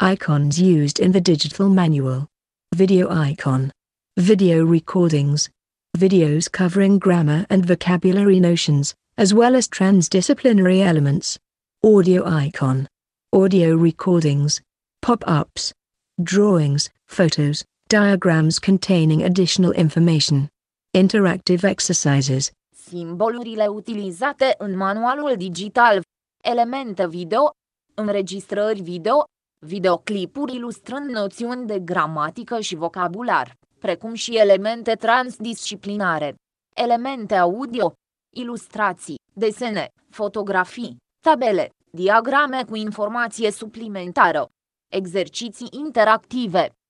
Icons used in the digital manual. Video icon. Video recordings. Videos covering grammar and vocabulary notions, as well as transdisciplinary elements. Audio icon. Audio recordings. Pop-ups. Drawings, photos, diagrams containing additional information. Interactive exercises. Simbolurile utilizate în manualul digital. Elemente video. Înregistrări video. Videoclipuri ilustrând noțiuni de gramatică și vocabular, precum și elemente transdisciplinare. Elemente audio. Ilustrații, desene, fotografii, tabele, diagrame cu informație suplimentară. Exerciții interactive.